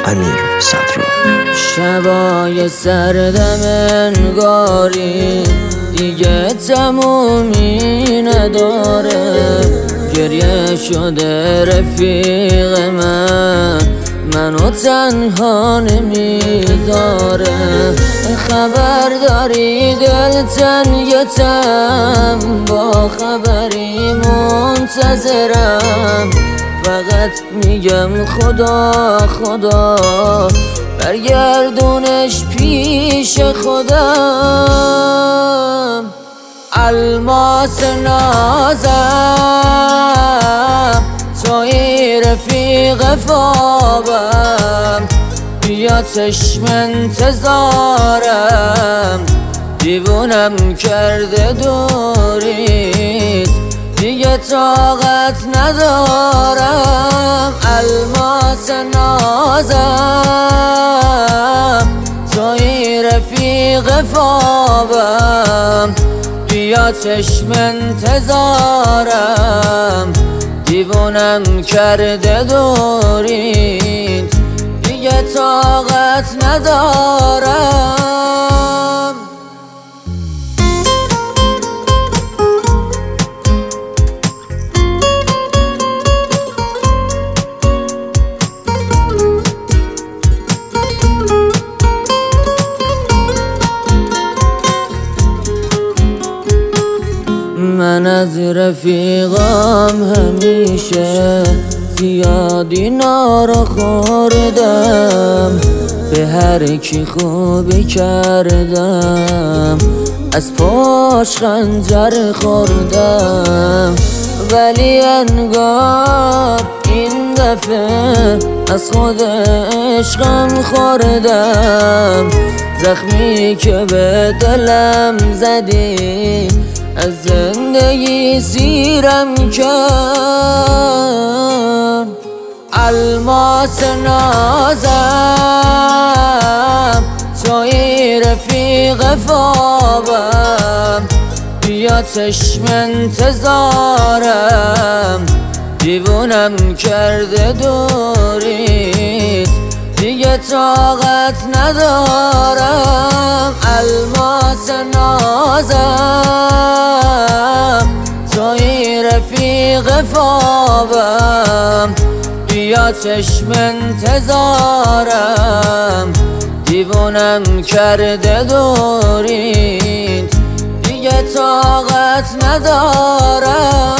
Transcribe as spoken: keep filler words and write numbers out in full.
امیر صدرا. شبای سردم انگاری دیگه تمومی نداره، گریه شده رفیق من منو تنها نمیذاره. خبر داری دل تنگتم، با خبری منتظرم، فقط میگم خدا خدا برگردونش پیش خودم. الماس نازم توی رفیق خوابم، بیا چشم انتظارم، دیوونم کرده دوریت دیگه طاقت ندارم. الماس نازم توی رفیق خوابم، بیا چشم انتظارم، دیوونم کرده دوریت دیگه طاقت ندارم. من از رفیقام همیشه زیادی نارو خوردم، به هر کی خوبی کردم از پاش خنجر خوردم، ولی انگار این دفعه از خود عشقم خوردم. زخمی که به دلم زدی از زندگی سیرم کرد. الماس نازم توی رفیق خوابم، بیا چشم انتظارم، دیوونم کرده دوریت دیگه طاقت ندارم. الماس نازم توی رفیق خوابم، بیا چشم انتظارم، دیوونم کرده دوریت دیگه طاقت ندارم.